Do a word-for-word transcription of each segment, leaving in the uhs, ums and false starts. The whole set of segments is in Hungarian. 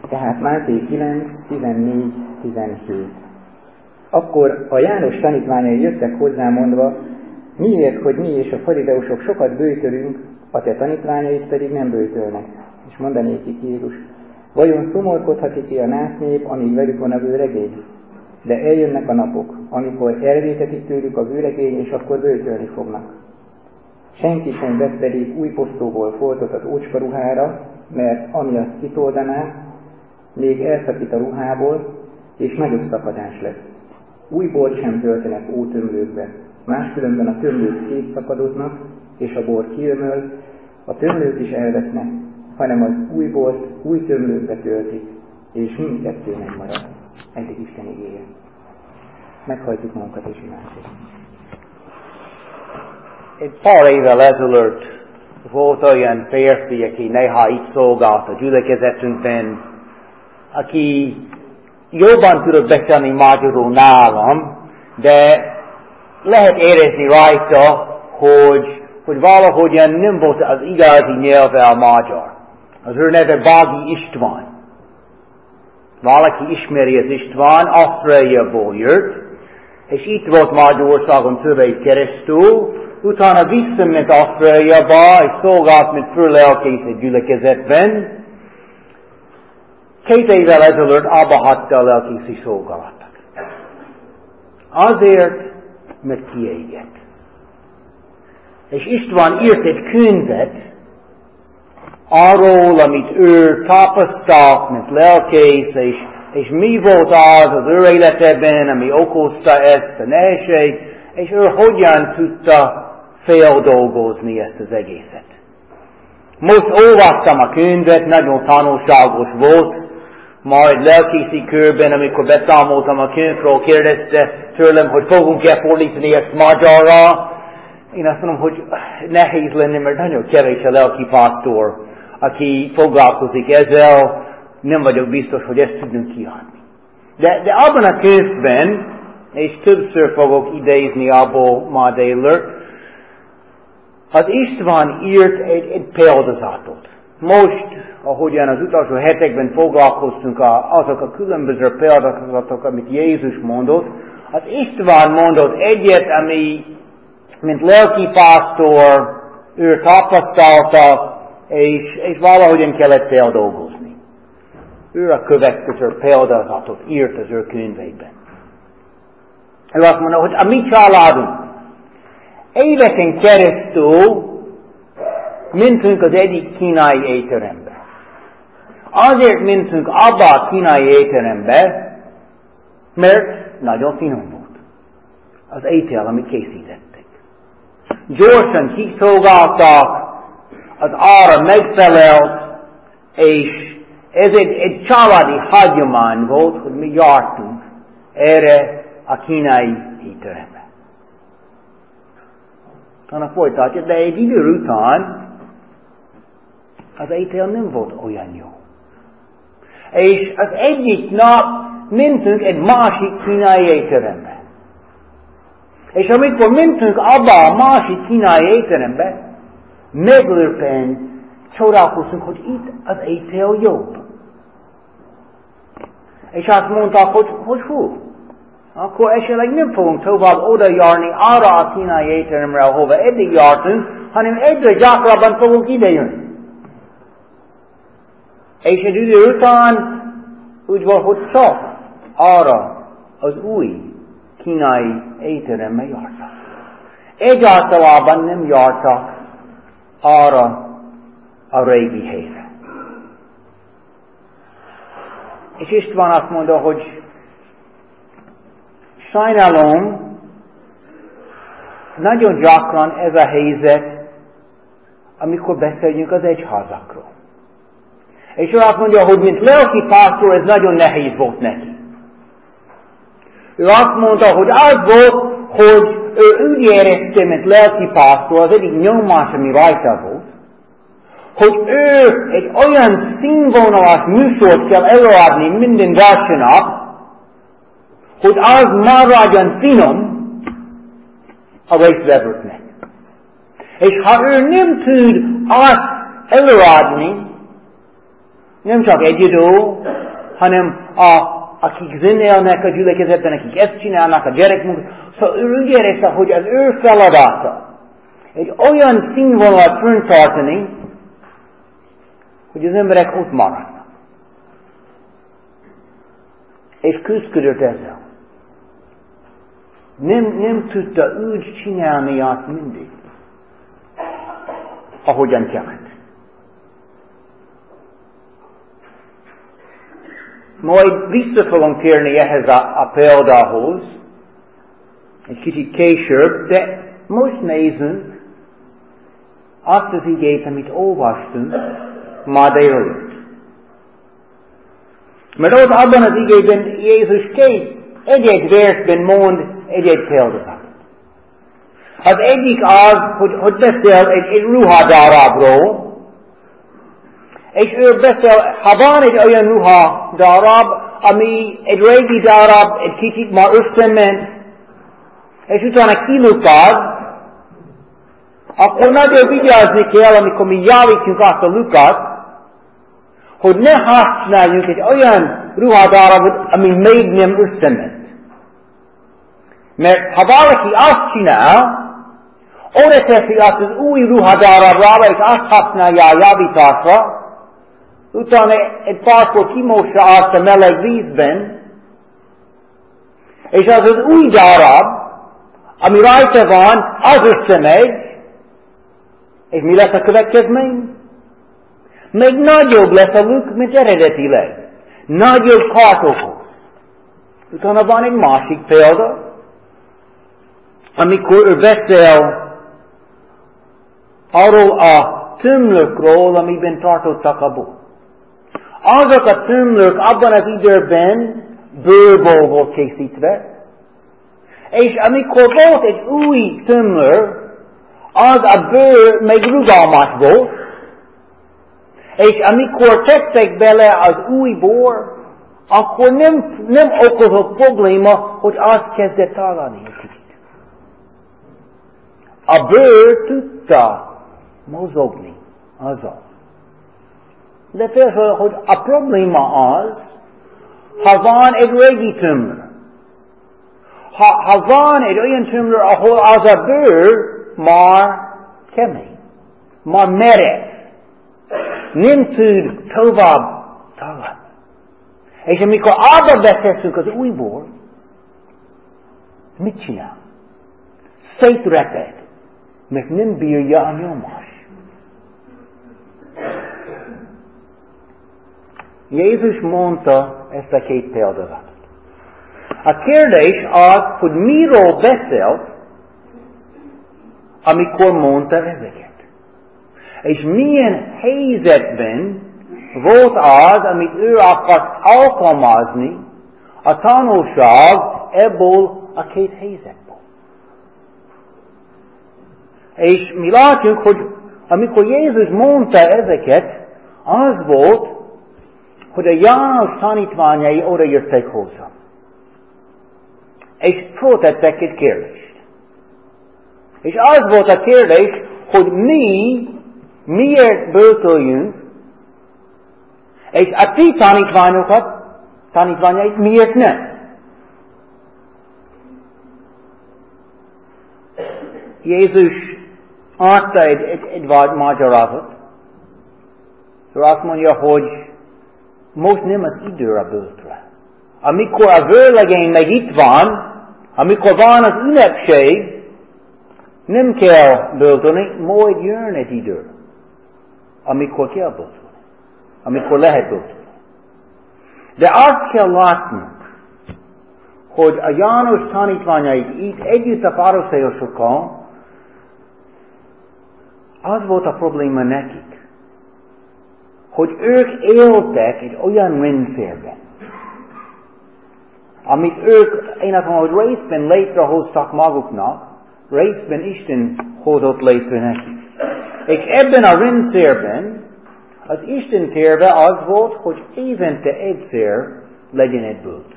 Tehát Máté kilenc, tizennégy, tizenhét. Akkor a János tanítványai jöttek hozzá mondva, miért, hogy mi és a farizeusok sokat böjtölünk, a te tanítványaid pedig nem böjtölnek. És mondanékik Jézus, vajon szomorkodhat-e a násznép, amíg velük van a vőlegény? De eljönnek a napok, amikor elvétetik tőlük a vőlegény, és akkor böjtölni fognak. Senki sem vesz pedig új posztóból foltot az ócska ruhára, mert ami azt kitoldaná, még elszakít a ruhából, és nagyobb szakadás lesz. Új bort sem töltenek ótömlőkbe, máskülönben a tömlők szétszakadoznak, és a bor kiömöl, a tömlők is elvesznek, hanem az új bort új tömlőkbe töltik, és mindkettő megmarad. Eddig Isten igéje. Meghajtjuk magunkat és imádkozunk. Egy pár évvel ezelőtt volt olyan férfi, aki néha itt szolgált a gyülekezetünkben, aki jobban tudott beszélni magyarul nálam, de lehet érezni rajta, hogy, hogy valahogyan nem volt az igazi nyelve a magyar. Az ő neve Bági István. Valaki ismeri az István, Ausztráliából jött, és itt volt Magyarországon több év keresztül, utána visszament Ausztráliába, és szolgált, mint főlelkész egy gyülekezetben. Két évvel ezelőtt abba hagyta a lelkészi szolgálatot. Azért, mert kiégett. És István írt egy könyvet arról, amit ő tapasztalt, mint lelkész, és, és mi volt az az ő életében, ami okozta ezt a nehézség, és ő hogyan tudta feldolgozni ezt az egészet. Most olvastam a könyvet, nagyon tanulságos volt, majd lelkészi körben, amikor beszámoltam a könyvről, kérdezte tőlem, hogy fogunk-e fordítani ezt magyarra. Én azt mondom, hogy nehéz lenne, mert nagyon kevés a lelki pásztor, aki foglalkozik ezzel, nem vagyok biztos, hogy ezt tudunk kiadni. De, de abban a könyvben, és többször fogok idézni abból ma délelőtt, az István írt egy, egy példazatot. Most, ahogyan az utolsó hetekben foglalkoztunk a, azok a különböző példazatok, amit Jézus mondott, az István mondott egyet, ami, mint lelkipásztor, ő tapasztalta, és, és valahogyan kellett feldolgozni. Ő a következő példazatot írt az ő könyvében. Ő azt mondta, hogy a mi családunk éveken keresztül mentünk az egyik kínai étterembe. Azért mentünk abba a kínai étterembe, mert nagyon finom volt az étel, amit készítettek. Gyorsan kiszolgáltak, az ára megfelelt, és ez egy, egy családi hagyomány volt, hogy mi jártunk erre a kínai étterembe. Annak folytatja, de egy idő után az étel nem volt olyan jó. És az egyik nap mentünk egy másik kínai étterembe. És amikor mentünk abba a másik kínai étterembe, meglepően csodálkoztunk, hogy itt az étel jobb. És azt mondták, hogy, hogy hú, akkor esetleg nem fogunk tovább oda járni arra a kínai étteremre, ahova eddig jártunk, hanem egyre gyakrabban fogunk idejönni. És egy idő után úgy volt, hogy csak arra az új kínai étterembe jártak. Egyáltalában nem jártak arra a régi helyre. És István azt mondta, hogy sajnálom, nagyon gyakran ez a helyzet, amikor beszéljünk az egyházakról. És ő azt mondja, hogy mint lelki pásztor ez nagyon nehéz volt neki. Ő azt mondta, hogy az volt, hogy ő úgy érezte, mint lelki pásztor, az egyik nyomás, ami rajta volt, hogy ő egy olyan színvonalas műsort kell előadni minden első nap, hogy az maradjon finom a résztvevőknek. És ha ő nem tud azt előadni, Nem csak egyedül, hanem a, akik zenélnek a gyülekezetben, akik ezt csinálnak, a gyerekmunkát. Szóval ő úgy érezte, hogy az ő feladata egy olyan színvonalat fenntartani, hogy az emberek ott maradnak. És küzdködött ezzel. Nem, nem tudta úgy csinálni azt mindig, ahogyan kellett. Majd vissza fogom kérni ehhez a, a példához, egy kicsit később, de most nézzünk azt az igét, amit olvastunk ma délelőtt. Mert ott abban az igében Jézus két, egy-egy versben mond egy-egy példát. Az egyik az, hogy, hogy beszél egy, egy ruhadarabról, és ő beszél, ha van egy olyan ruhadarab, ami egy régi darab, egy kicsit már összement, és utána kilukad, akkor nagyon vigyázni kell, amikor mi javítjuk azt a lukat, hogy ne használjunk egy olyan ruhadarabot, ami még nem összement. Mert ha valaki azt csinál, oda teszi azt az új ruhadarabra, és azt használja a javításra, utána egy párkor kimossa azt a meleg vízben, és az az új darab, ami rajta van, az összemegy, és mi lesz a következmény? Még nagyobb lesz a luk, mint eredetileg. Nagyobb kárt okoz. Utána van egy másik példa, amikor ő beszél arról a tömlökről, amiben tartottak a bort. Azok a tömlők abban az időben bőrből volt készítve, és amikor volt egy új tömlő, az a bőr még rugalmas volt, és amikor tettek bele az új bor, akkor nem, nem okozott probléma, hogy azt kezdett találni egy kicsit. A bőr tudta mozogni azzal. De persze, hogy a probléma az, ha van egy régi tömlő. Ha, ha van egy olyan tömlő, ahol az a bőr már kemény, már merev, nem tud tovább találni. És amikor abba beteszünk az új bor, mit csinál? Szétreped, mert nem bírja a nyomás. Jézus mondta ezt a két példázatot. A kérdés az, hogy miről beszélt, amikor mondta ezeket. És milyen helyzetben volt az, amit ő akart alkalmazni, a tanulság ebből a két helyzetből. És mi látjuk, hogy amikor Jézus mondta ezeket, az volt, hogy a János tanítványai oda jöttek hozzá. És föltettek egy kérdést. És az volt a kérdés, hogy mi miért böltöljünk, és a ti tanítványokat, tanítványait miért nem? Jézus adta egy, egy, egy magyarázatot. Szóval azt mondja, hogy most nem az idő a böltre. Amikor a vőlegény meg itt van, amikor van az ünnepség, nem kell böltölni, majd jön egy idő, amikor kell böltölni, amikor lehet böltölni. De azt kell látnunk, hogy a János tanítványait itt együtt a fariszeusokkal, az volt a probléma nekik, hogy ők éltek egy olyan rendszerben, amit ők, én azt mondom, hogy részben létrehoztak maguknak, részben Isten hozott létre nekik. És ebben a rendszerben az Isten terve az volt, hogy évente egyszer legyen egy bölt.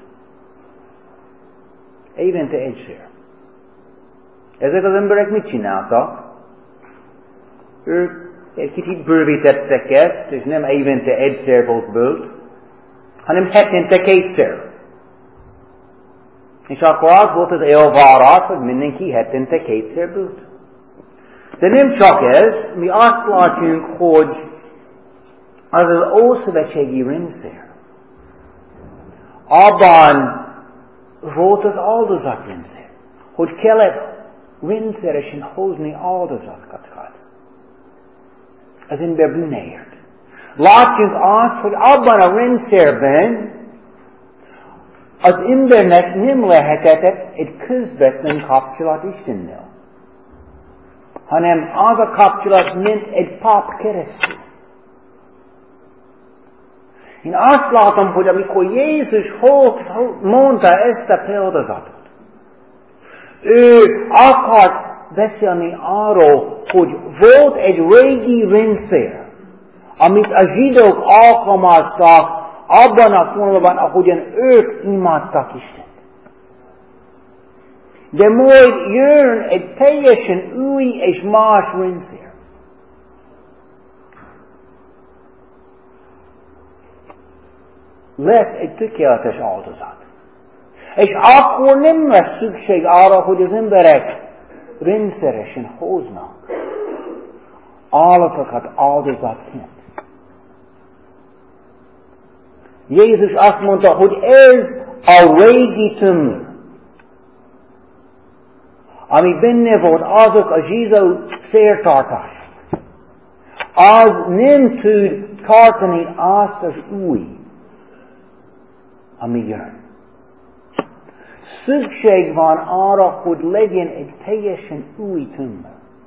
Évente egyszer. Ezek az emberek mit csináltak? Ők egy kicsit bővítettek ezt, és nem évente egyszer volt bőlt, hanem hetente kétszer. És akkor az volt az elvárás, hogy mindenki hetente kétszer bőlt. De nem csak ez, mi azt látjuk, hogy az az ószövetségi rendszer. Abban volt az áldozatrendszer, hogy kellett rendszeresen hozni áldozatokat az ember bűnéért. Látjuk azt, hogy abban a rendszerben az embernek nem lehetett egy közvetlen kapcsolat Istennel, hanem az a kapcsolat ment egy pap keresztül. Én azt látom, hogy amikor Jézus mondta ezt a példazatot, ő akart beszélni arról, hogy volt egy régi rendszer, amit a zsidók alkalmaztak abban a formában, ahogyan ők imádtak Istent. De majd jön egy teljesen új és más rendszer. Lesz egy tökéletes áldozat. És akkor nem lesz szükség arra, hogy az emberek rendszeresen hoznak állatokat áldozatként. Jézus azt mondta, hogy ez a régi tömör, ami benne volt azok a zsidó szertartások, az nem tud tartani azt az új, ami jön. Szükség van arra, hogy legyen egy teljesen új tömör,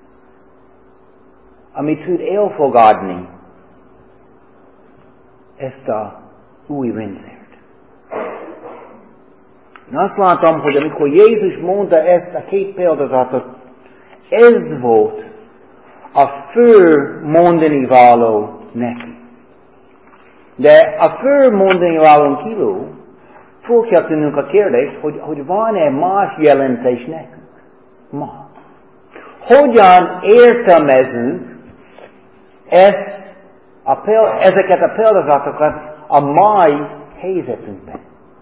ami tud elfogadni ezt a új rendszert. Én azt látom, hogy amikor Jézus mondta ezt a két példazatot, ez volt a fő mondani való neki. De a fő mondani valón kívül föl kell tennünk a kérdést, hogy, hogy van-e más jelentés nekünk ma. Hogyan értelmezünk ezt a péld, ezeket a példazatokat a mai helyzetünkben?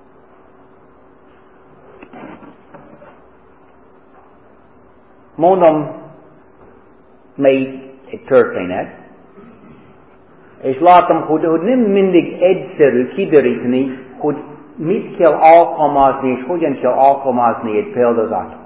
Mondom még egy történet, és látom, hogy, hogy nem mindig egyszerű kideríteni, hogy mit kell alkalmazni, és hogyan kell alkalmazni egy példazatot.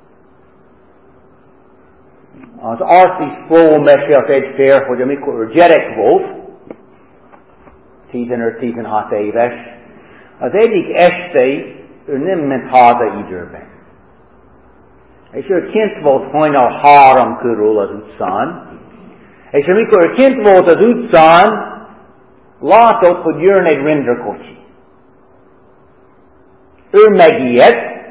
Az Artis Fó mesélt egyszer, hogy amikor gyerek volt, tizenöt-tizenhat éves, az egyik este ő nem ment haza időben. És ő kint volt hajnal három körül az utcán, és amikor ő kint volt az utcán, látott, hogy jön egy rendőrkocsi. Ő megijedt,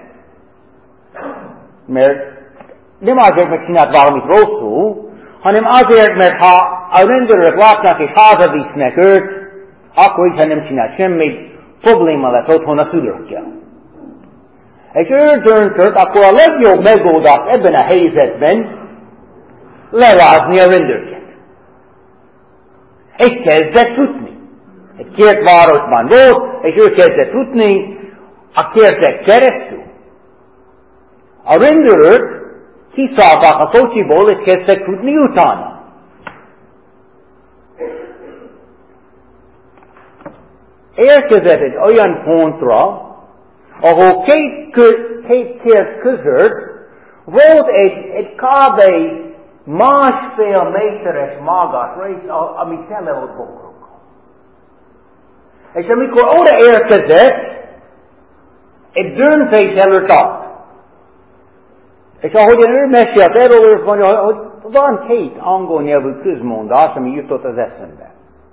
mert nem azért, mert csinált valamit rosszul, hanem azért, mert ha a rendőrök látnak és hazavisznek őt, akkor is, ha nem csinált semmit, probléma lesz otthon a szülőkkel. És ő döntött, akkor a legjobb megoldás ebben a helyzetben levázni a rendőrket. És kezdett futni. Egy kért városban volt, és ő kezdett futni a kertek keresztül. A rendőrök kiszálltak a kocsiból, és kezdtek futni utána. Érkezett egy olyan pontra, ahol két, kö, két kert között volt egy, egy kb. másfél méteres magas rész, ami tele volt bokrokkal. És amikor oda érkezett, egy döntés előtt állt. És ahogyan ő mesélt erről, ő mondja, hogy van két angol nyelvű közmondás, ami jutott az eszembe.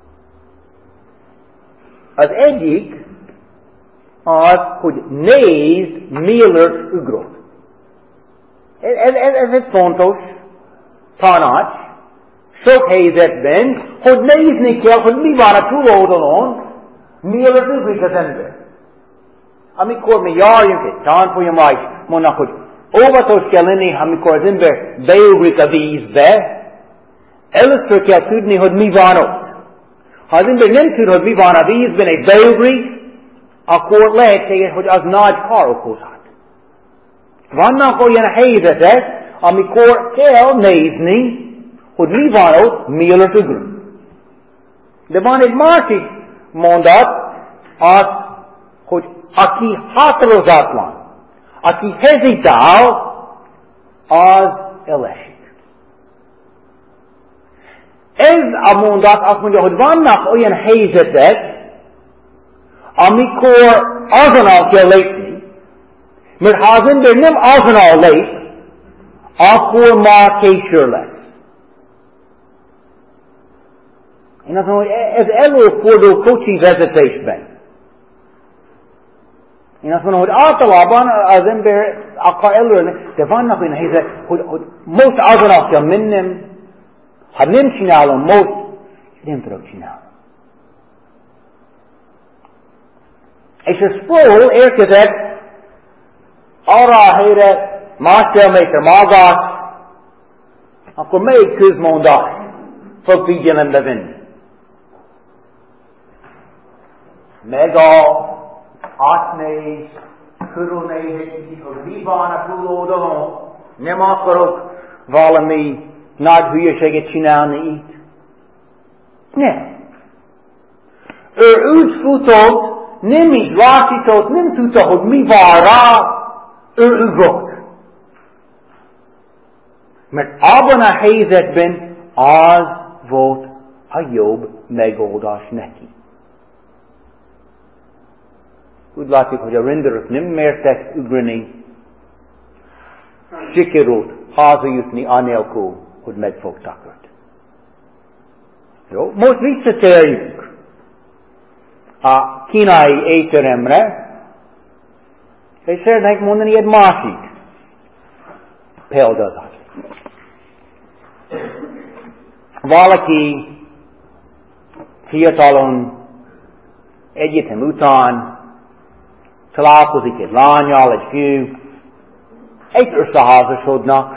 Az egyik az, hogy nézd, mielőtt ugrott. Ez, ez, ez egy fontos tanács, sok helyzetben, hogy nézni kell, hogy mi van a túloldalon, mielőtt ugrik az ember. Amikor mi járjunk egy tanfolyamra, és mondnak, hogy óvatos kell lenni, amikor az ember beugrik a vízbe, Először kell tudni, hogy mi van ott. Ha az ember nem tud, hogy mi van a vízben, egy beugrik, akkor lehetséges, hogy az nagy kár okozhat. Vannak olyan helyzetek, amikor kell nézni, hogy mi van ott, mielőtt ugrunk. De van egy másik mondat, az, hogy aki határozatlan, aki hezitál, az elesik. Ez a mondat azt mondja, hogy vannak olyan helyzetek, amikor azonnal kell lépni, mert ha az ember nem azonnal lép, akkor már késő lesz. Én azt mondom, hogy ez előfordul kocsi vezetésben. Én azt mondom, hogy általában az ember akar előrni, de vannak olyan helyzetek, hogy, hogy most azonnal kell mennem, ha nem csinálom most, nem tudok csinálni. És a Sproul érkezett arra a helyre, másfél méter magas, akkor melyik közmondat fog figyelembe venni? Megáll, átnéz, körülnézik, hogy mi van a túloldalon, nem akarok valami nagy hülyeséget csinálni itt. Nem. Ő úgy futott, nem is látított, nem tudta, hogy mi van rá, ő ugrott. Mert abban a helyzetben az volt a jobb megoldás neki. Úgy látjuk, hogy a rendőrök nem mertek ugrani, sikerült hazajutni anélkül, hogy megfogták őt. Jó, most visszatérjünk a kínai étteremre, és szeretnék mondani egy másik példázat. Valaki fiatalon egyetem után találkozik egy lányal, egy fiú, egy összeházasodnak.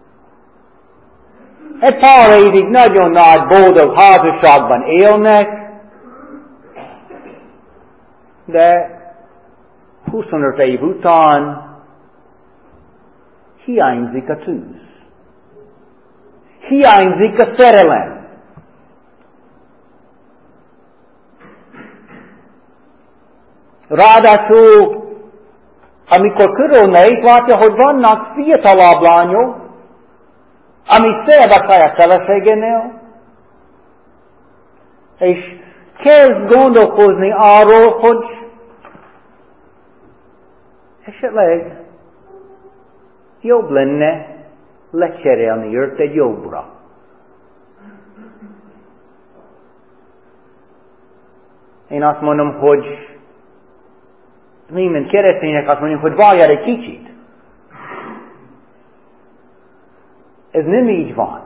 Egy pár évig nagyon nagy boldog házasságban élnek, de huszonöt év után hiányzik a tűz. Hiányzik a szerelem. Ráadásul, amikor körülnéz, látja, hogy vannak fiatalabb lányok, ami szebb a saját feleségénél, és kezd gondolkozni arról, hogy esetleg jobb lenne lecserélni őt egy jobbra. Én azt mondom, hogy mi, mint keresztények azt mondjuk, hogy várjál egy kicsit. Ez nem így van.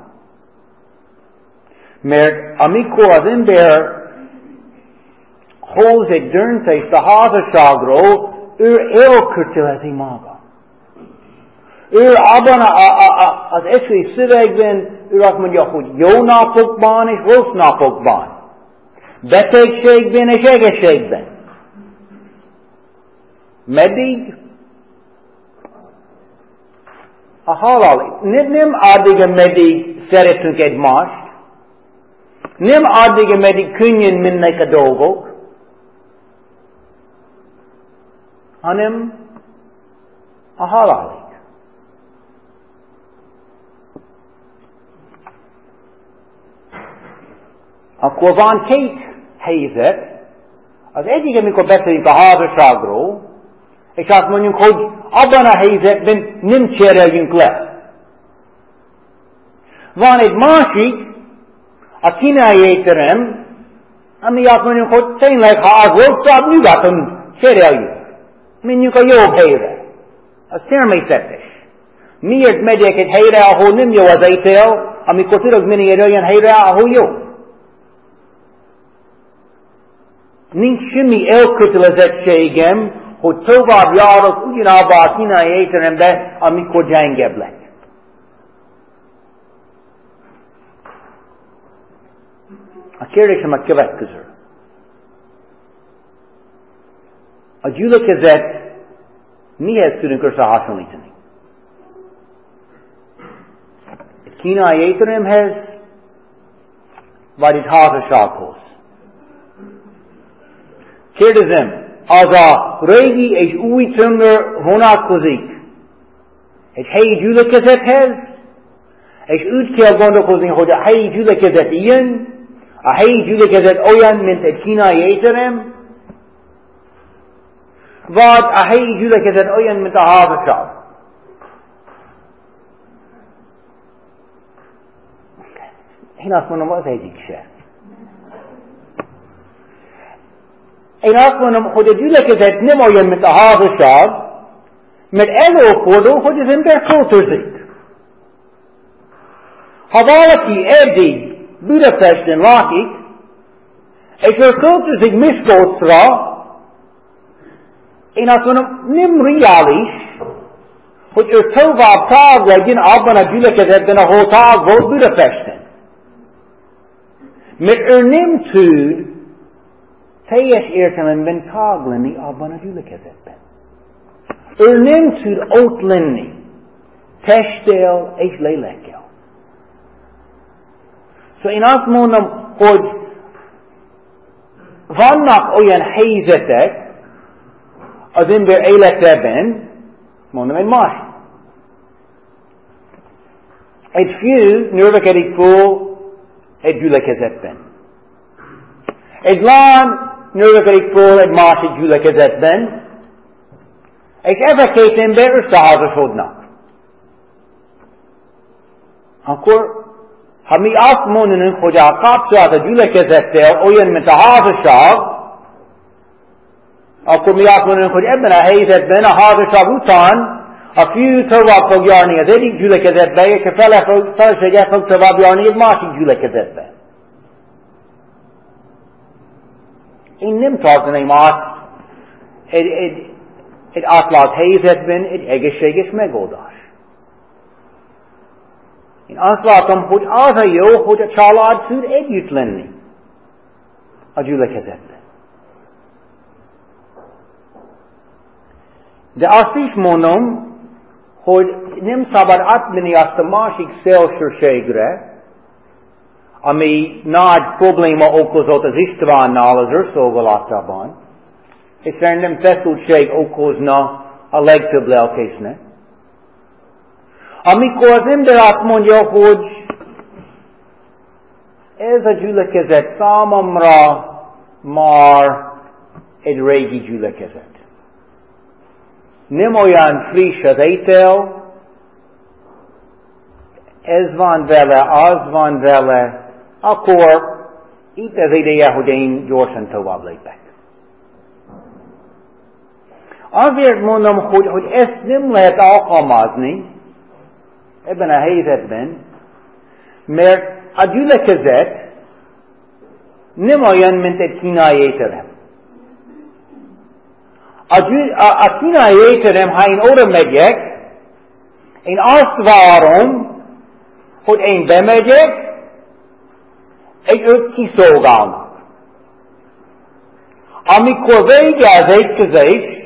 Mert amikor az ember hoz egy döntést a házasságról, ő elkötelezi maga. Ő abban a, a, a, az eszély szövegben, ő azt mondja, hogy jó napokban és rossz napokban. Betegségben és egészségben. Meddig? A halál. Nem, nem addig, meddig szeretünk egymást. Nem addig, meddig könnyen mennek a dolgok. Hanem a halálig. Akkor van két helyzet. Az egyik, amikor beszélünk a házasságról, és azt mondjuk, hogy abban a helyzetben nem cseréljünk le. Van egy másik, a kínai étterem, ami azt mondjuk, hogy tényleg, ha az rosszabb, nyugaton cseréljünk. Menjünk a jobb helyre. Az természetes. Miért megyek egy helyre, ahol nem jó az étel, amikor tudok menni egy olyan helyre, ahol jó? Nincs semmi elkötelezettségem, hogy tovább járok ugyanabba a kínai étterembe, amikor gyengebb lett. kérdésem a következő. A gyülekezet mihez tudunk összehasonlítani? Egy kínai étteremhez, vagy egy házassághoz? Kérdezem, az a régi és új tömör vonatkozik egy helyi gyülekezethez, és úgy kell gondolkozni, hogy a helyi gyülekezet ilyen, a helyi gyülekezet olyan, mint egy kínai étterem, vagy a helyi gyülekezet olyan, mint a házasság. Én azt mondom, az egyik se. Én azt mondom, hogy a gyülekezet nem olyan, mint a házasság, mert előfordul, hogy az ember költözik. Ha valaki eddig Budapesten lakik, és ő költözik Miskolcra, én azt mondom, nem reális, hogy ő tovább tag legyen abban a gyülekezetben, ahol tag volt Budapesten. Mert ő nem tud teljes értelemben tag lenni abban a gyülekezetben. Ő nem tud ott lenni testtel és lélekkel. Szóval én azt mondom, hogy vannak olyan helyzetek az ember életében, mondom egy másik. Egy fiú növekedik föl egy gyülekezetben. Egy lány növekedik föl egy másik gyülekezetben, és ez a két ember összeházasodnak. Akkor, ha mi azt mondanunk, hogy a kapcsolat a gyülekezettel olyan, mint a házasság, akkor mi azt mondanunk, hogy ebben a helyzetben, a házasság után a fiú tovább fog járni az egyik gyülekezetbe, és a felesége fog tovább járni egy másik gyülekezetbe. Én nem tartanám azt egy, egy, egy átlag helyzetben egy egészséges megoldás. Én azt látom, hogy az a jó, hogy a család tud együtt lenni a gyülekezetben. De azt is mondom, hogy nem szabad átmenni azt a másik szélsőségre, ami nagy probléma okozott az Istvánnal az őrszolgálatában, és szerintem feszültség okozna a legtöbb lelkésznek. Amikor az ember azt mondja, hogy ez a gyülekezet számomra már egy régi gyülekezet. Nem olyan friss az étel, ez van vele, az van vele, akkor itt az ideje, hogy én gyorsan tovább lépek. Azért mondom, hogy, hogy ezt nem lehet alkalmazni ebben a helyzetben, mert a gyülekezet nem olyan, mint egy kínai étterem. A, gyü- a, a kínai étterem, ha én oda megyek, én azt várom, hogy én bemegyek, és ők kiszolgálnak. Amikor vége az étkezés,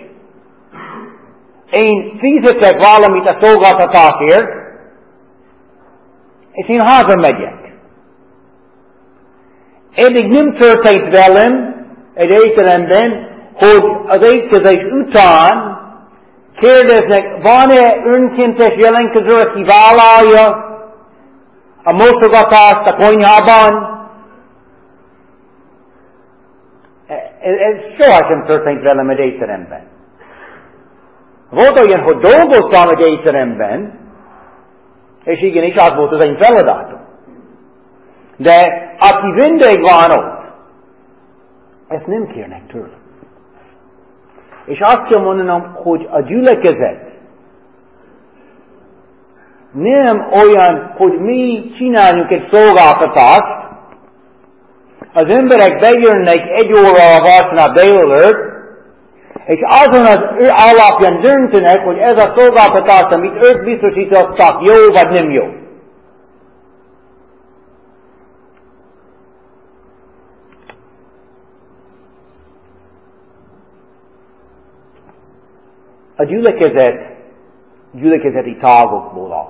én fizetek valamit a szolgáltatásért, és én hazamegyek. Eddig nem történt velem egy étteremben, hogy az étkezés után kérdeznek, van-e önkéntes jelentkező, aki vállalja a mosogatást a konyhában? Ez, ez sohasem történt velem egy étteremben. Volt olyan, hogy dolgoztam egy étteremben, és igenis az volt az én feladatom. De aki vendég van ott, ezt nem kérnek tőle. És azt kell mondanom, hogy a gyülekezet nem olyan, hogy mi csináljunk egy szolgáltatást, az emberek bejönnek egy óra a vasárnap délelőtt, és azon az ő alapján döntenek, hogy ez a szolgáltatás, amit ők biztosítottak, jó vagy nem jó. a gyülekezet, gyülekezeti tagokból áll.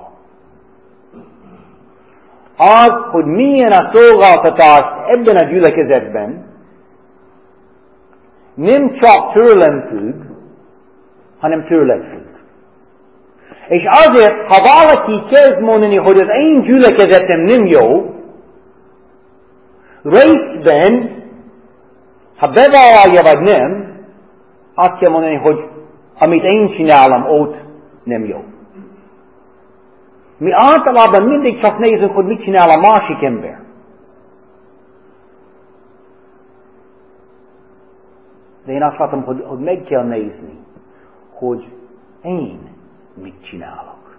Az, hogy milyen a szolgáltatás ebben a gyülekezetben, nem csak tőlem függ, hanem tőled függ. És azért, ha valaki kezd mondani, hogy az én gyülekezetem nem jó, részben, ha bevállalja vagy nem, azt kell mondani, hogy amit én csinálom, ott nem jó. Mi általában mindig csak nézünk, hogy mit csinál a másik ember. De én azt látom, hogy, hogy meg kell nézni, hogy én mit csinálok.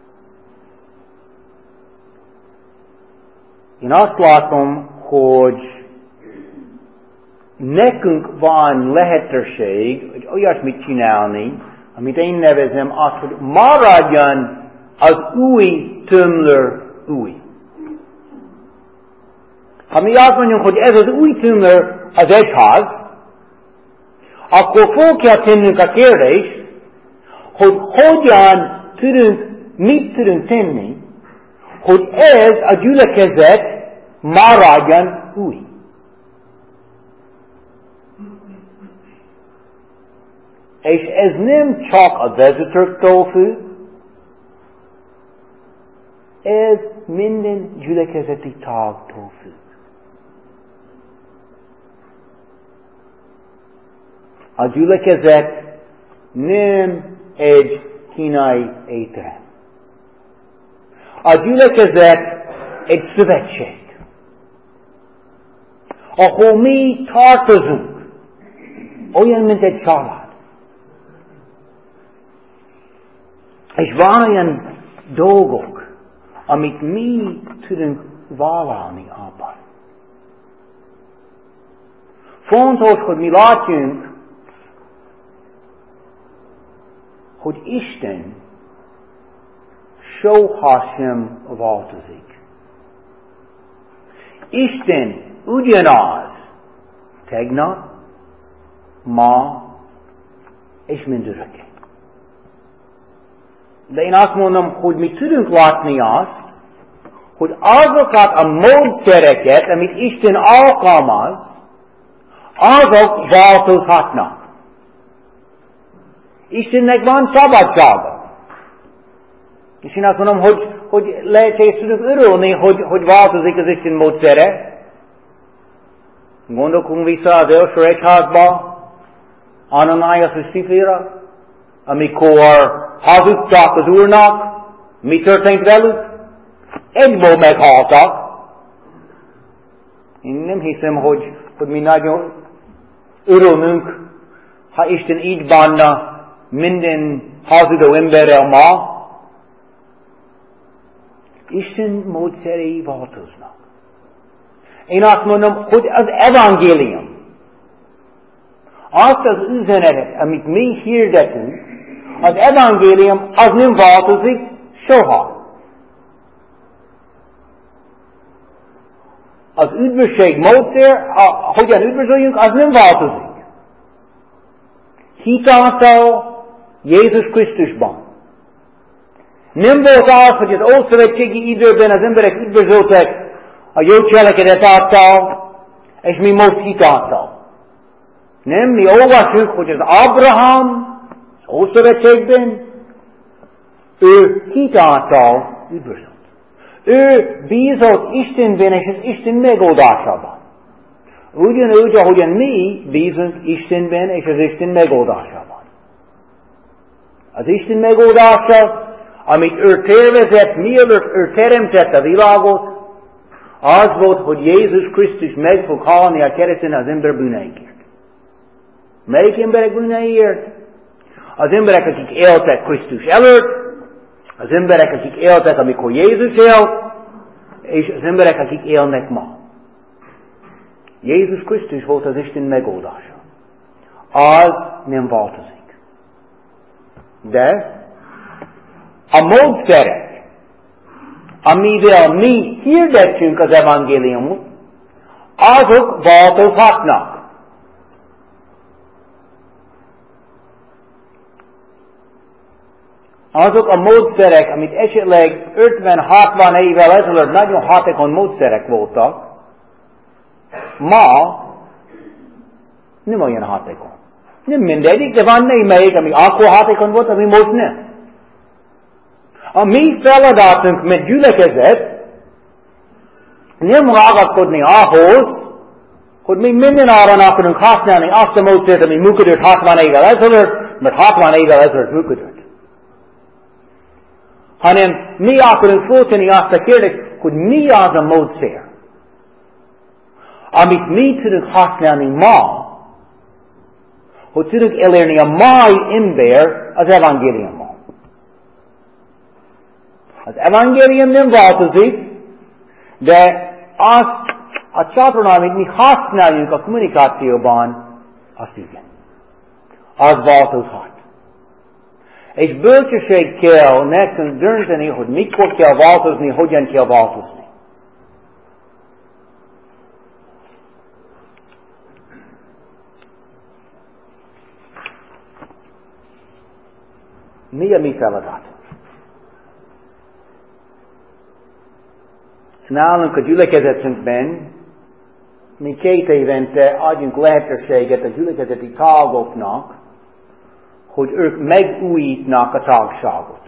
Én azt látom, hogy nekünk van lehetőség, hogy olyasmit csinálni, amit én nevezem azt, hogy maradjon az új tömlör új. Ha mi azt mondjuk, hogy ez az új tömlör az egyház, akkor fel kell tennünk a kérdést, hogy hogyan tudunk, mit tudunk tenni, hogy ez a gyülekezet maradjon új. És ez nem csak a vezetőktől függ, ez minden gyülekezeti tagtól függ. A gyülekezet nem egy kínai étterem. A gyülekezet egy szövetség, ahol mi tartozunk, olyan, mint egy család. És van olyan dolgok, amit mi tudunk vállalni abban. Fontos, hogy mi látjunk, hogy Isten soha sem változik. Isten ugyanaz tegnap, ma és mindörökké. De én azt mondom, hogy mi tudunk látni azt, hogy azokat a módszereket, amit Isten alkalmaz, azok változhatnak. Istennek van szabadsága. És én azt mondom, hogy, hogy lehet, és tudunk örülni, hogy, hogy változik az Isten módszere. Gondolkunk vissza az első egyházba, Ananias és Szifira, amikor hazudtak az Úrnak, mi történt velük? Egyből meghaltak. Én nem hiszem, hogy, hogy mi nagyon örülünk, ha Isten így bánna minden hazudó emberrel ma. Isten módszerei változnak. Én azt mondom, hogy az evangélium, azt az üzenetet, amit mi hirdetünk, az evangélium az nem változik soha. Az üdvösség módszer, a, hogyan üdvözöljünk, az nem változik. Hitáltal Jézus Krisztusban. Nem volt az, hogy az ószövetségi időben az emberek üdvözöltek a jó cselekedet által, és mi most hitáltal. Nem, mi olvasjuk, hogy az Abraham az Ószövetségben, ő hitáltal üdvözölt. Ő bízott Istenben és az Isten megoldásában. Ugyanúgy, ahogyan mi bízunk Istenben és az Isten megoldásában. Az Isten megoldása, amit ő tervezett, mielőtt ő teremtette a világot, az volt, hogy Jézus Krisztus meg fog halni a kereszten az ember bűneiért. Melyik emberek bűneiért? Az emberek, akik éltek Krisztus előtt, az emberek, akik éltek, amikor Jézus élt, és az emberek, akik élnek ma. Jézus Krisztus volt az Isten megoldása. Az nem változik. De a módszerek, amivel mi hirdetjünk az evangéliumot, azok változhatnak. azok a módszerek, amit esetleg ötven-hatvan évvel ezelőtt nagyon hatékony módszerek voltak, ma nem olyan hatékony. Nem mindegyik, de van némelyik, ami akkor hatékony volt, ami most nem. A mi feladatunk, mint gyülekezet, nem ragaszkodni ahhoz, hogy mi minden áron akarunk használni azt a módszert, ami működött hatvan évvel ezelőtt, mert hatvan évvel ezelőtt működött. Hanem mi akarunk föltenni azt a kérdést, hogy mi az a módszer, amit mi tudunk használni ma, hogy tudunk elérni a mai ember az evangéliummal. Az evangélium nem változik, de azt a csatorna, amit mi használjuk a kommunikációban, azt igen. Az változhat. És bölcsesség kell nekünk dönteni, hogy mikor kell változni, hogyan kell változni. Mi a mi feladat? Nálunk a gyülekezetünkben mi két évente adjunk lehetőséget a gyülekezeti tagoknak, hogy ők megújítnak a tagságot.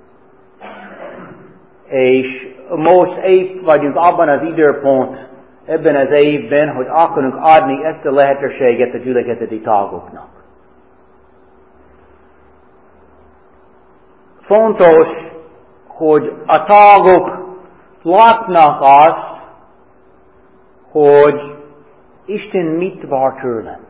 És most épp vagyunk abban az időpont, ebben az évben, hogy akarunk adni ezt a lehetőséget a gyülekezeti tagoknak. Fontos, hogy a tagok látnak azt, hogy Isten mit vár tőlem.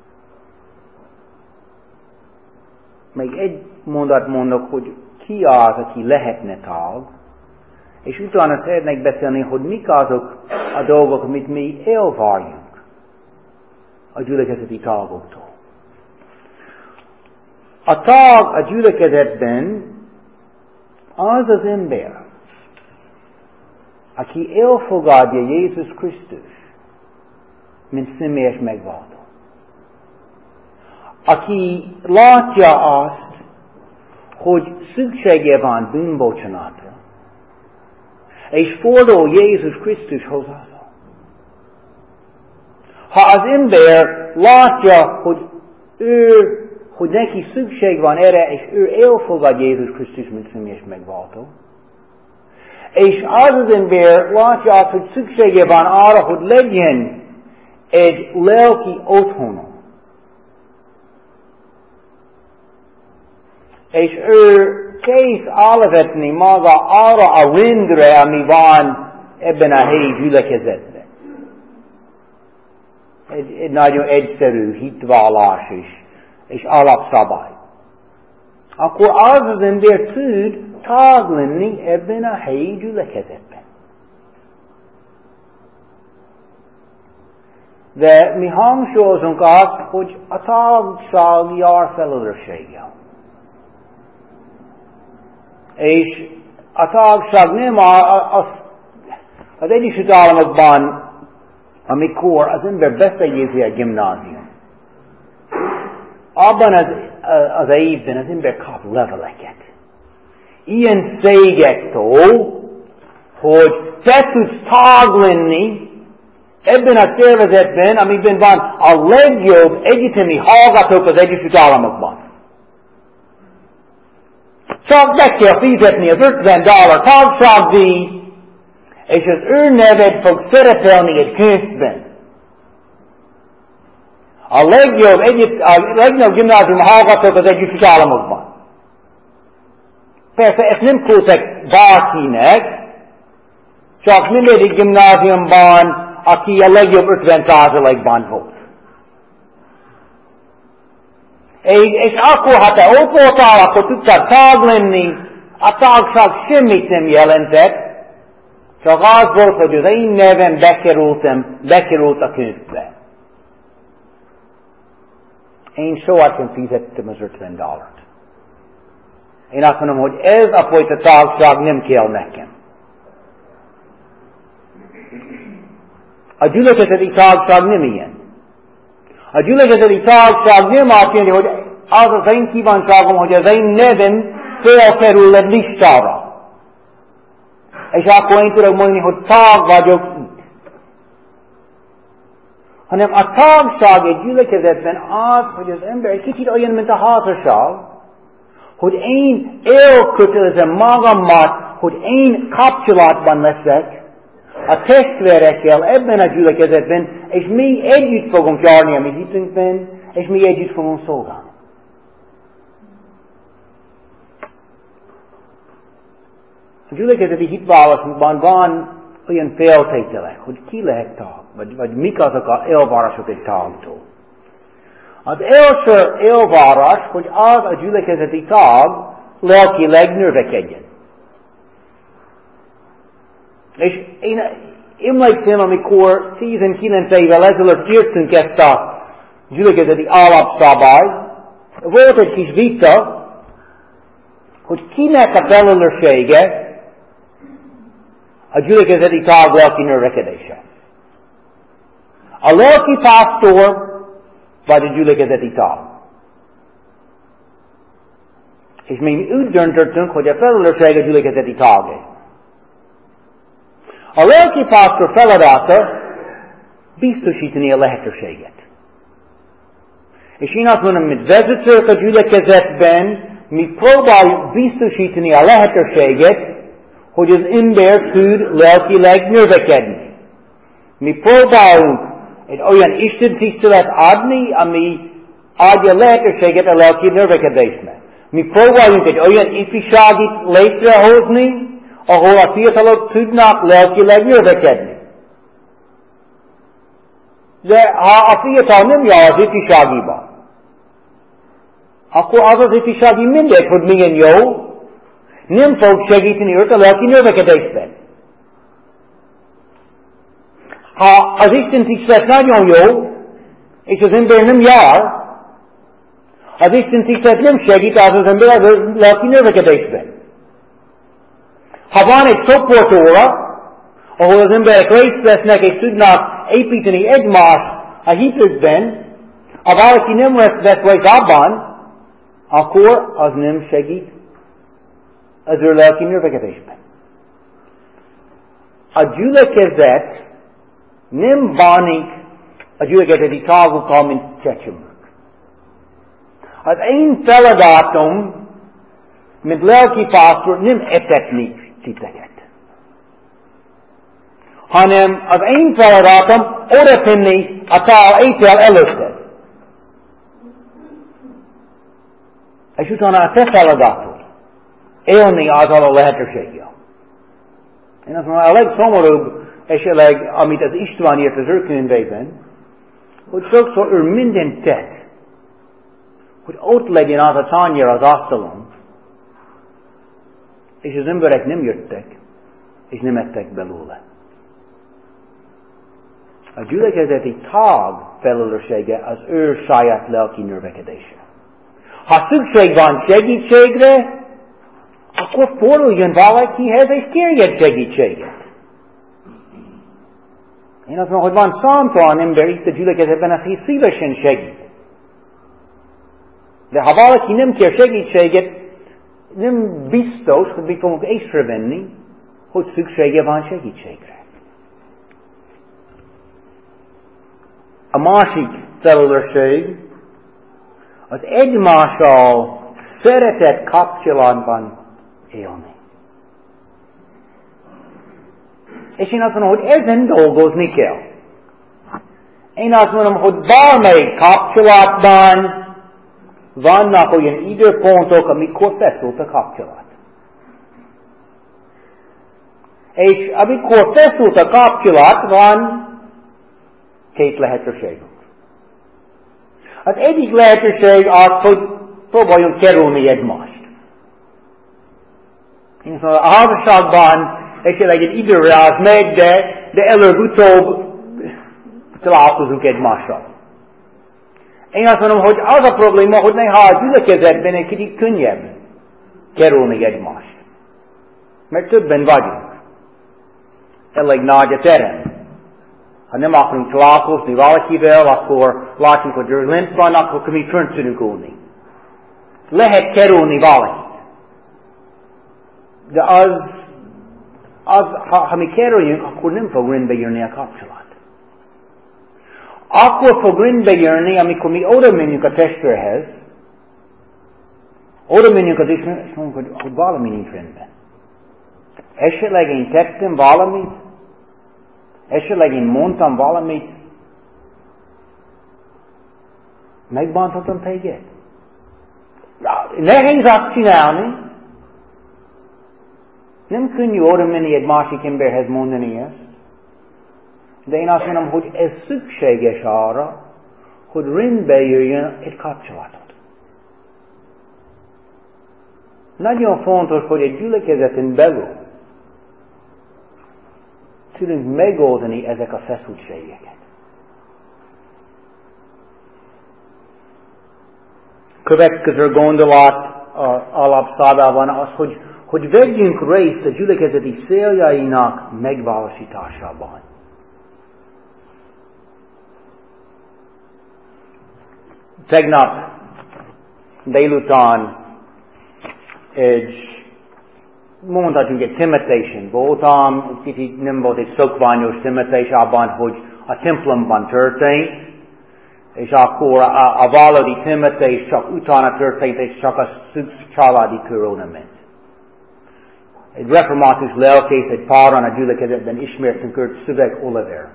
Még egy mondat mondok, hogy ki az, aki lehetne tag, és utána szeretnék beszélni, hogy mik azok a dolgok, amit mi elvárjunk a gyülekezeti tagoktól. A tag a gyülekezetben az az ember, aki elfogadja Jézus Krisztus, mint személyes megváltó. Aki látja azt, hogy szüksége van bűnbocsánatra, és fordul Jézus Krisztushoz. Ha az ember látja, hogy ő, hogy neki szükség van erre, és ő elfogad Jézus Krisztus, mint személyes megváltó, és az az ember látja azt, hogy szüksége van arra, hogy legyen egy lelki otthona, és ő kész alvetni maga arra a rendre, ami van ebben a helyi gyülekezetben. Egy, egy nagyon egyszerű hitvallás és, és alapszabály. Akkor az az ember tud tag lenni ebben a helyi gyülekezetben. De mi hangsúlyozunk azt, hogy a tagság jár felelősséggel. És a tagság nem az, az Egyesült Államokban, amikor az ember befejezi a gimnázium. Abban az, az évben az ember kap leveleket. Ilyen cégektől, hogy te tudsz tag lenni ebben a szervezetben, amiben van a legjobb egyetemi hallgatók az Egyesült Államokban. Csak meg kell fizetni az ötven dollár tagságdíj, és az ő neved fog szerepelni egy könyvben. A legjobb, egyet, a legnagyobb gimnázium hallgatók az Egyesült Államokban. Persze ezt nem küldtek bárkinek, csak mindegyik gimnáziumban, aki a legjobb ötven százalékban volt. És, és akkor, ha te ott voltál, akkor tudtál tag lenni, a tagság semmit nem jelentett, csak az volt, hogy az én nevem bekerültem, bekerült a könyvbe. Én sohasem fizettem az ötven dollárt. Én azt mondom, hogy ez a fajta tagság nem kell nekem. A gyülekezeti tagság nem ilyen. A gyülekezeti tagság nem azt jelenti, hogy az az én kívánságom, hogy az én nevem felkerül egy listára. És akkor én tudok mondani, hogy tag vagyok itt. Hanem a tagság egy gyülekezetben az, hogy az ember egy kicsit olyan, mint a házasság, hogy én elkötelezem magamat, hogy én kapcsolatban leszek a testvérekkel ebben a gyülekezetben, és mi együtt fogunk járni a mi hitünkben, és mi együtt fogunk szolgálni. A gyülekezeti hitválasztásban van olyan feltételek, hogy ki lehet tag, vagy, vagy mik azok az elvárások egy tagtól. Az első elvárás, hogy az a gyülekezeti tag lelkileg növekedjen. És én emlékszem, amikor tizenkilenc évvel ezelőtt írtunk ezt a gyülekezeti alapszabályt, volt egy kis vita, hogy kinek a felelőssége a gyülekezeti tag lelki növekedése. A lelki pásztor vagy a gyülekezeti tag. És mi úgy döntöttünk, hogy a felelősség a gyülekezeti tagé. A lelki pásztor feladata biztosítani a lehetőséget. És én azt mondom, mint vezetők a gyülekezetben, mi próbáljuk biztosítani a lehetőséget, hogy az ember tud lelkileg növekedni. Mi próbálunk egy olyan Isten tisztelet adni, ami adja lehetőséget a lelki növekedésnek. Mi próbálunk egy olyan ifjúságit létrehozni, ahol a fiatalok tudnak lelkileg növekedni. De ha a fiatal nem jár az ifjúságiba, akkor az az ifjúsági mindegy, hogy milyen jó, nem fog segíteni őt a lelki növekedésben. Ha az Isten tisztelet nagyon jó, és az ember nem jár, az Isten tisztelet nem segít az az ember a lelki növekedésben. Ha van egy csoportóra, ahol az emberek részt vesznek és tudnak építeni egymást a hitükben, ha valaki nem vesz részt abban, akkor az nem segít az ő lelki növekedésben. A gyülekezet nem bánik a gyülekezeti tagokkal, mint csecsemők. Az én feladatom, mint lelki pásztor, nem etetni titeket. Hanem az én feladatom oda tenni a tál étel előtted. És utána a te feladatod élni azzal a lehetőséggel. Én azt mondom, a legszomorúbb esetleg, amit az István írt az ő könyvében, hogy sokszor ő mindent tett, hogy ott legyen az a tányér az asztalon, és az emberek nem jöttek, és nem ettek belőle. A gyülekezeti tag felelőssége az ő saját lelki növekedése. Ha szükség van segítségre, akkor forduljon valakihez, és kérjen segítséget. Én azt mondom, hogy van számtalan ember itt a gyülekezetben, aki szívesen segít. De ha valaki nem kér segítséget, nem biztos, hogy mi fogunk észrevenni, hogy szüksége van segítségre. A másik felelősség az egymással szeretett kapcsolatban élni. És én azt mondom, hogy ezen dolgozni kell. Én azt mondom, hogy bármelyik kapcsolatban vannak olyan időpontok, amikor feszült a kapcsolat. És amikor feszült a kapcsolat, van két lehetőségünk. Az egyik lehetőség az, hogy próbáljunk kerülni egymást. Én szóval a házasságban esetleg egy időre az megy, de, de előbb-utóbb találkozunk egymással. Én azt mondom, hogy az a probléma, hogy néha a gyülekezetben egy kicsit könnyebb kerülni egymást. Mert többen vagyunk. Elég nagy a terem. Ha nem akarunk találkozni valakivel, akkor látjuk, hogy ő lent van, akkor mi fönn tudunk ülni. Lehet kerülni valakit. de az, az ha, ha mi kerüljünk, akkor nem fog rendbe jönni a kapcsolat. Akkor fog rendbe jönni, amikor mi oda menjünk a testvérhez, oda menjünk az Istenhez, és mondjuk, hogy, hogy valami nincs rendben. Esetleg én tettem valamit, esetleg én mondtam valamit, megbántottam téged. Nehéz azt csinálni. Nem könnyű oda menni egy másik emberhez mondani ezt. De én azt mondom, hogy ez szükséges arra, hogy rendbe jöjjön egy kapcsolatot. Nagyon fontos, hogy egy gyülekezeten belül tudunk megoldani ezek a feszültségeket. Következő gondolat alapszabában az, hogy, hogy vegyünk részt a gyülekezeti céljainak megvalósításában. Tegnap délután egy, mondhatjuk egy temetésen voltam, kicsit nem volt egy szokványos temetés abban, hogy a templomban történt, és akkor a, a valódi temetés csak utána történt, és csak a családi körülön ment. Egy református lelkész, egy páran a gyülekezetben ismertünk őt, Szöveg Oliver.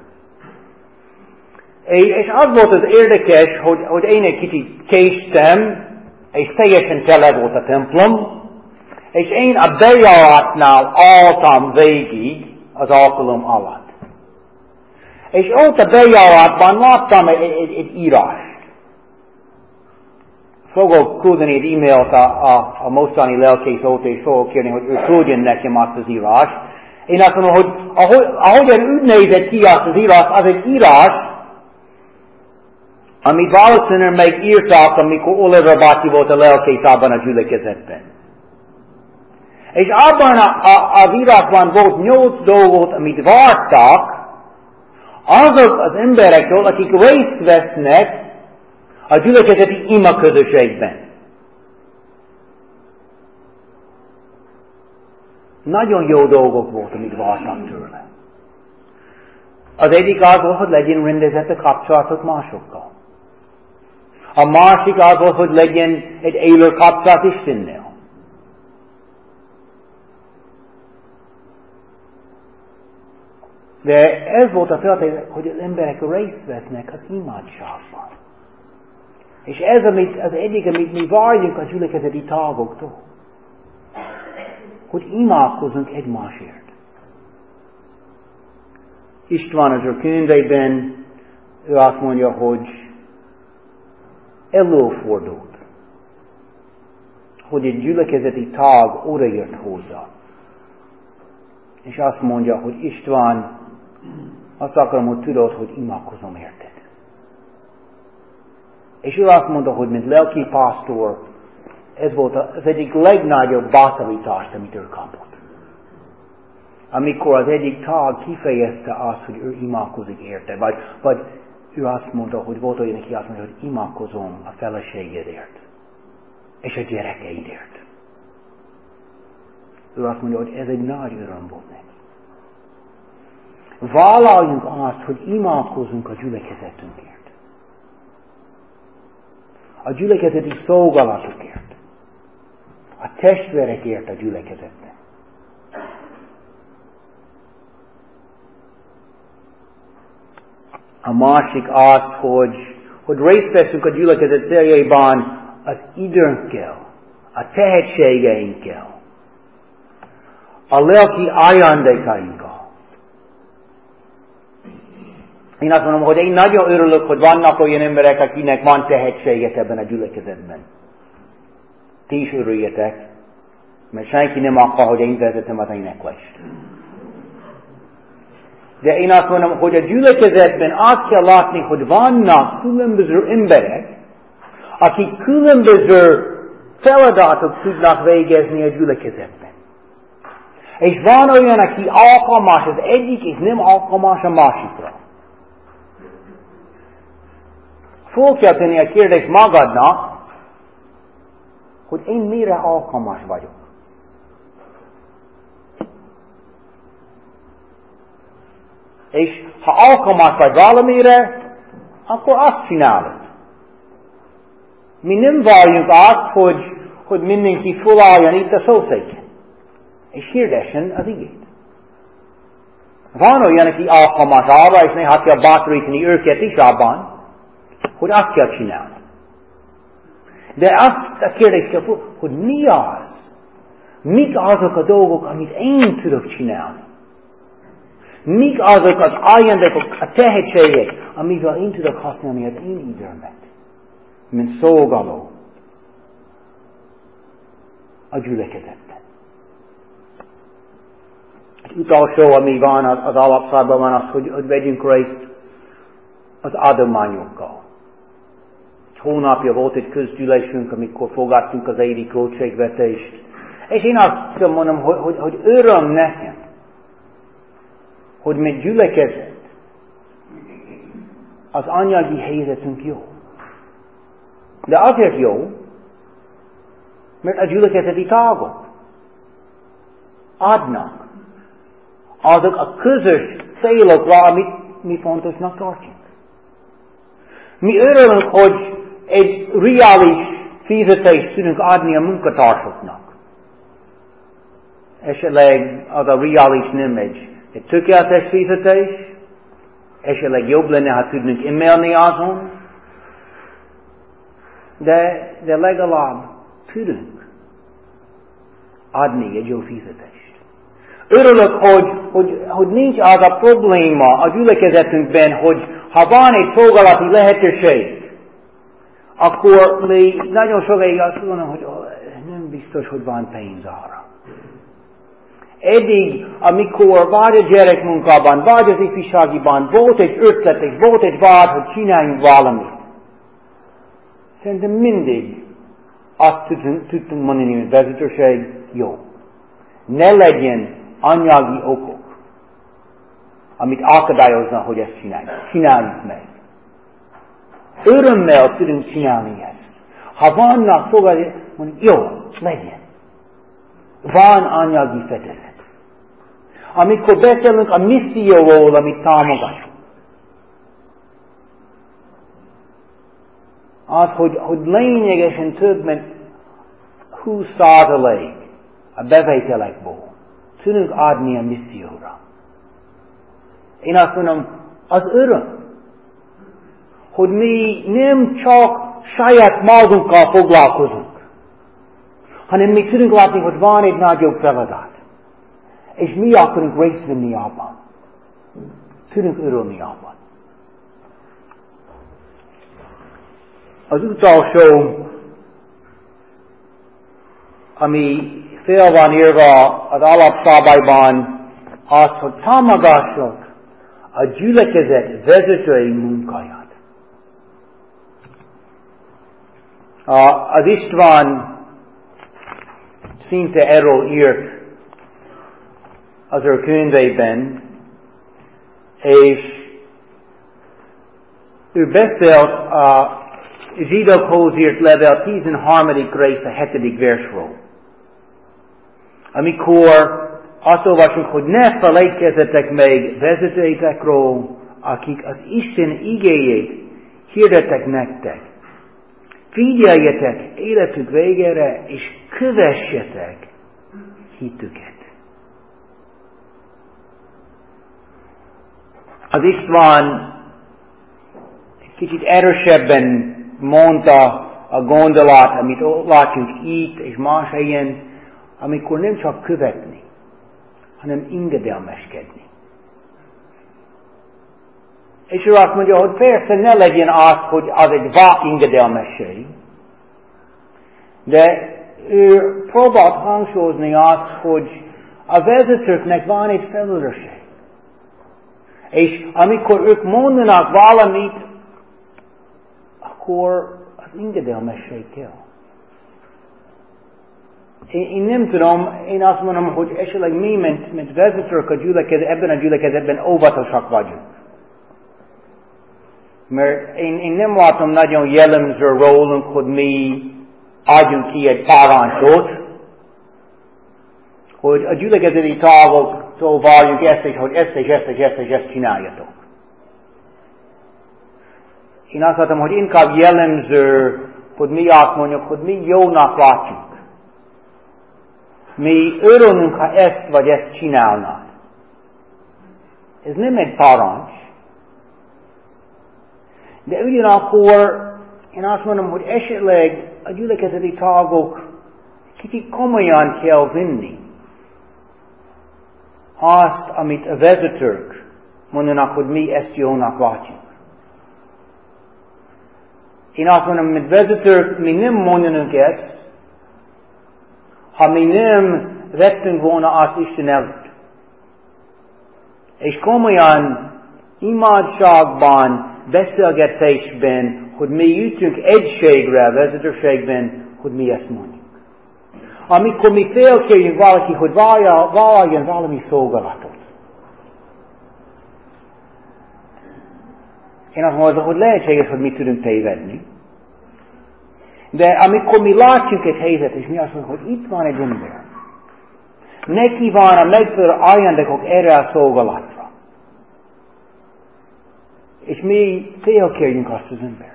És az volt az érdekes, hogy, hogy én egy kicsit késtem, és teljesen tele volt a templom, és én a bejáratnál álltam végig az alkalom alatt. És ott a bejáratban láttam egy, egy, egy írást. Fogok küldeni egy e-mailt a, a, a mostani lelkész óta, és fogok kérni, hogy ő küldjön nekem azt az írást. Én azt mondom, hogy ahogy, ahogyan úgy nézett ki azt az írást, az egy írás, amit valószínűleg megírták, amikor Oliver bácsi volt a lelkész abban a gyülekezetben. És abban a, a, az írásban volt nyolc dolgot, amit vártak azok az emberektől, akik részt vesznek a gyülekezeti ima közösségben. Nagyon jó dolgok volt, amit vártak tőle. Az egyik az volt, hogy legyen rendezett a kapcsolatot másokkal. A másik az volt, hogy legyen egy élő kapcsolat Istennel. De ez volt a feltétel, hogy az emberek részt vesznek az imádságban. És ez amit, az egyik, amit mi várjunk a gyülekezeti tagoktól. Hogy imádkozzunk egymásért. István az ő könyveiben, ő azt mondja, hogy előfordult, hogy egy gyülekezeti tag odajött hozzá. És azt mondja, hogy István, azt akarom, hogy tudod, hogy imádkozom érted. És ő azt mondta, hogy mint lelki pásztor, ez volt az egyik legnagyobb bátorítást, amit ő kapott. Amikor az egyik tag kifejezte azt, hogy ő imádkozik érte, vagy, vagy ő azt mondta, hogy volt olyan, aki azt mondja, hogy imádkozom a feleségedért, és a gyerekeidért. Ő azt mondja, hogy ez egy nagy öröm volt neki. Vállaljunk azt, hogy imádkozunk a gyülekezetünkért. A gyülekezeti szolgálatokért. A testvérekért a gyülekezetben. A másik az, hogy, hogy részt veszünk a gyülekezet céljaiban az időnkkel, a tehetségeinkkel, a lelki ajándékainkkal. Én azt mondom, hogy én nagyon örülök, hogy vannak olyan emberek, akinek van tehetséget ebben a gyülekezetben. Ti is örüljetek, mert senki nem akar, hogy én vezetem az éneklést. De én azt mondom, hogy a gyülekezetben azt kell látni, hogy vannak különböző emberek, akik különböző feladatot tudnak végezni a gyülekezetben. És van olyan, aki alkalmas az egyik, és nem alkalmas a másikra. Föl kell tenni a kérdést magadnak, hogy én mire alkalmas vagyok. És ha alkalmas vagy valamire, akkor azt csinálod. Mi nem várjunk azt, hogy, hogy mindenki felálljon itt a szószéken, és hirdessen az igét. Van olyan, aki alkalmas arra, és néha kell bátorítani őket is abban, hogy azt kell csinálni. De azt a kérdést kell, hogy mi az? Mik azok a dolgok, amit én tudok csinálni? Mik azok az ajándékok, a tehetségek, amivel én tudok használni az én időmet, mint szolgáló a gyülekezetben. Az utolsó, ami van az, az alapszabban van az, hogy, hogy vegyünk részt az adományokkal. Egy hónapja volt egy közgyűlésünk, amikor fogadtunk az évi költségvetést, és én azt mondom, hogy, hogy, hogy öröm nekem, hogy mint gyülekezet az anyagi helyzetünk jó. De azért jó, mert a gyülekezeti tagok adnak azok a közös célokra, amit mi fontosnak tartjuk. Mi örülünk, hogy egy reális fizetést tudunk adni a munkatársaknak. Esetleg az a reális nem egy, egy tökéletes fizetés, esetleg jobb lenne, ha tudnunk emelni azon, de, de legalább tudunk adni egy jó fizetést. Örülök, hogy, hogy, hogy nincs az a probléma a gyülekezetünkben, hogy ha van egy szolgálati lehetőség, akkor mi nagyon sokáig azt mondom, hogy nem biztos, hogy van pénz arra. Eddig, amikor vagy a gyerekmunkában, vagy az ifjúságiban volt egy ötlet, és volt egy vád, hogy csináljunk valamit. Szerintem mindig azt tudtunk mondani, hogy vezetőség jó. Ne legyen anyagi okok, amit akadályozna, hogy ezt csináljuk. Csináljuk meg. Örömmel tudunk csinálni ezt. Ha vannak fogadják, mondjuk, jó, legyen. Van anyagi fedezet. Amikor beszélünk a misszióról, amit támogatunk, az, hogy, hogy lényegesen több, mint húsz százalék a bevételekből tudunk adni a misszióra. Én azt mondom, az öröm, hogy mi nem csak saját magunkkal foglalkozunk, hanem mi tudunk látni, hogy van egy nagyobb feladat. És mi akarunk részt venni abban. Tudunk örülni abban. Az utolsó, ami fel van írva az alapszabályban, az, hogy támogassuk a gyülekezet vezetői munkáját. Az István szinte erről írt az ő könyvében, és ő beszélt a zsidókhoz írt levél tizenharmadik rész a hetedik versről. Amikor azt olvasunk, hogy ne felejtkezzetek meg vezetőitekről, akik az Isten igéjét hirdetek nektek. Figyeljetek életük végére, és kövessetek hitüket. Az István egy kicsit erősebben mondta a gondolat, amit látjuk itt és más helyen, amikor nem csak követni, hanem engedelmeskedni. És ő azt mondja, hogy persze ne legyen az, hogy az egy vak engedelmesség, de ő próbált hangsúlyozni azt, hogy a vezetőknek van egy felelősség. És amikor ők mondanak valamit, akkor az engedelmesség kell. Én, én nem tudom, én azt mondom, hogy esetleg mi, mint, mint vezetők a gyülekezet, ebben a gyülekezetben óvatosak vagyunk. Mert én, én nem látom nagyon jellemző rólunk, hogy mi adjunk ki egy parancsot, hogy a gyülekezeti tagok várjuk ezt, és hogy ezt és ezt és ezt és ezt csináljatok. Én azt mondtam, hogy inkább jellemző, hogy mi azt mondjuk, hogy mi jónak látjuk. Mi örülünk, ha ezt vagy ezt csinálnád. Ez nem egy parancs. De ugyanakkor én azt mondom, hogy esetleg a gyülekezeti tagok kicsit komolyan kell vinni azt, amit a vezetők mondanak, hogy mi ezt jónak látjuk. Én azt mondom, mint vezetők, mi nem mondanunk ezt, ha mi nem vettünk volna azt Isten előtt. És komolyan imádságban, beszélgetésben, hogy mi jutunk egységre a vezetőségben, hogy mi ezt mondjuk. Amikor mi félkérjünk valaki, hogy vállaljon valami szolgálatot. Én azt mondom, hogy lehetséges, hogy mi tudunk tévedni. De amikor mi látjuk egy helyzetet, és mi azt mondjuk, hogy itt van egy ember. Neki van a megfelelő ajándékok erre a szolgálatra. És mi félkérjünk azt az embert.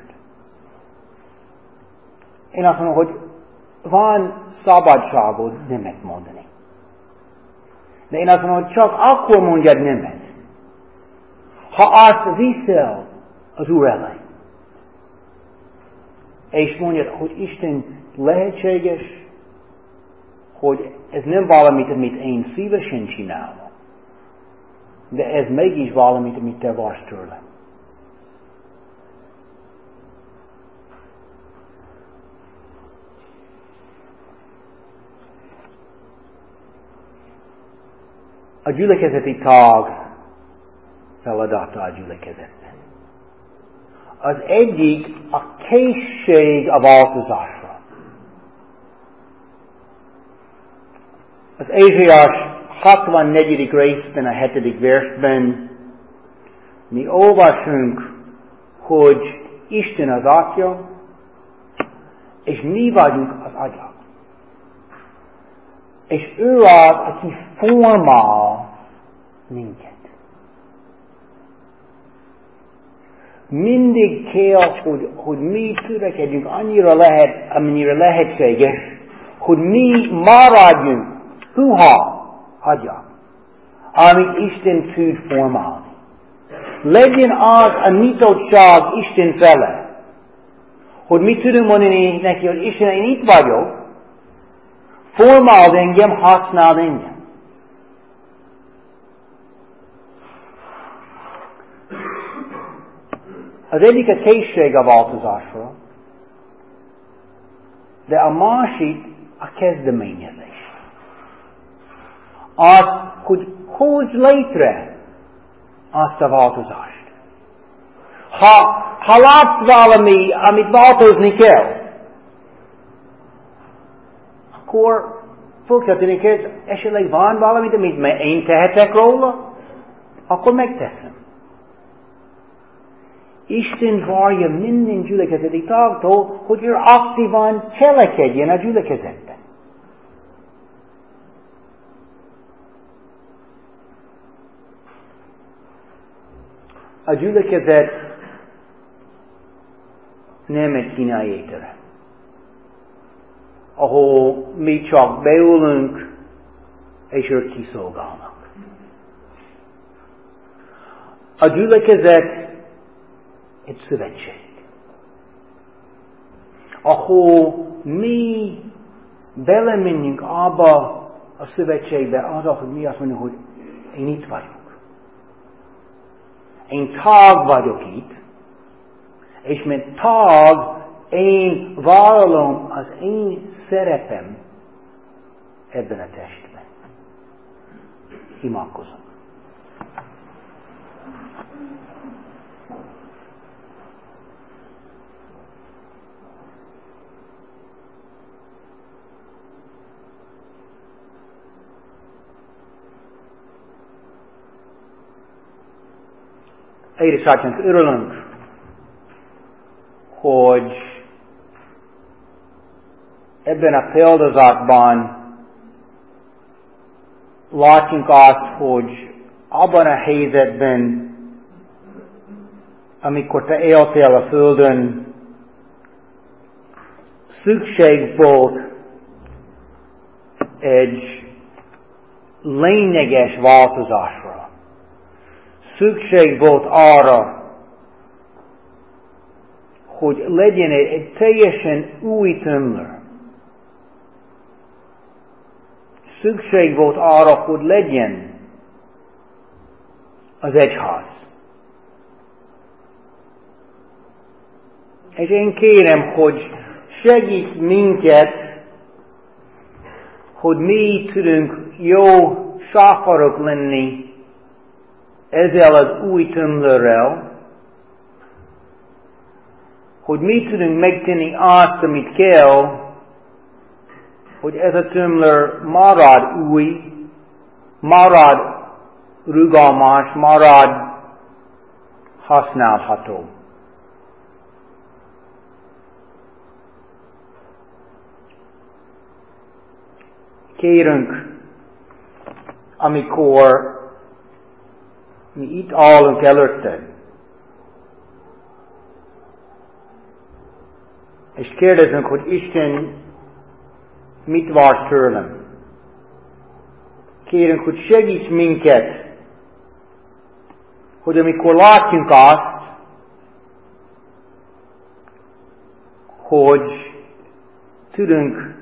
Én azt mondom, hogy van szabadságod nemet mondani. De én azt mondom, hogy csak akkor mondjad nemet, ha azt viszel az Úr elé. És mondjad, hogy Isten lehetséges, hogy ez nem valamit, amit én szívesen csinálom, de ez mégis valamit, amit te vársz tőlem. A gyülekezeti tag feladata a gyülekezetben. Az egyik a készség a változásra. Az Ézsaiás hatvannegyedik részben, a hetedik versben mi olvasunk, hogy Isten az Atya, és mi vagyunk az agyak. És ő az, aki formál minket. Mindig kell, hogy, hogy mi törekedjünk annyira lehet, amennyire lehetséges, hogy mi maradjunk puha agyak, amit Isten tud formálni. Legyen az a nyitottság Isten fele, hogy mi tudunk mondani neki, hogy Isten, én itt vagyok, formáld engem, használd engem. Az egyik a készség a változásra, de a másik a kezdeményezés. Az, hogy hozd létre azt a változást. Ha, ha látsz valami, amit változni kell, akkor fog tenni, hogy esetleg van valamit, amit én tehetek róla, akkor megteszem. Isten várja minden gyülekezeti tagtól, hogy ő aktívan cselekedjen a gyülekezetben. A gyülekezet nem egy kínai étterem, ahol mi csak beülünk, és ők kiszolgálnak. A gyülekezet egy szövetség, ahol mi belemenjünk abba a szövetségbe, azzal, hogy mi azt mondjuk, hogy én itt vagyok. Én tag vagyok itt, és mint tag, én vállalom az én szerepem ebben a testben. Imádkozom. Édesatyank, örülünk, hogy ebben a példázatban látjunk azt, hogy abban a helyzetben, amikor te éltél a földön, szükség volt egy lényeges változásra. Szükség volt arra, hogy legyen egy, egy teljesen új tömlő. Szükség volt arra, hogy legyen az egyház. És én kérem, hogy segíts minket, hogy mi tudunk jó sáfarok lenni ezzel az új tömlőrrel, hogy mi tudunk megtenni azt, amit kell, hogy ez a tömlő marad új, marad rugalmas, marad használható. Kérünk, amikor mi itt állunk előtted, és kérdezünk, hogy Isten mit vár tőlem. Kérünk, hogy segíts minket, hogy amikor látjunk azt, hogy tudunk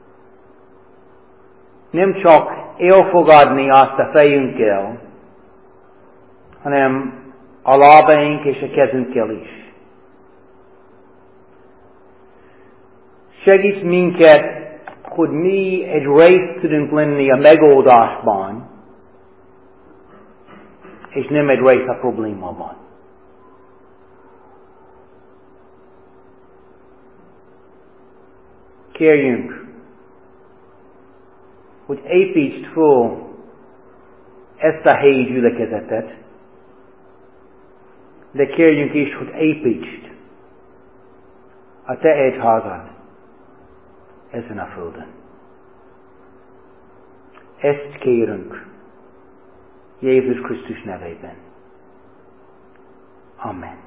nem csak elfogadni azt a fejünkkel, hanem a lábaink és a kezünkkel is. Segíts minket, hogy mi egy részt tudunk lenni a megoldásban, és nem egy rész a problémában. Kérjünk, hogy építsd föl ezt a helyi gyülekezetet, de kérjünk is, hogy építsd a te egyházad ezen a földön. Ezt kérünk Jézus Krisztus nevében. Amen.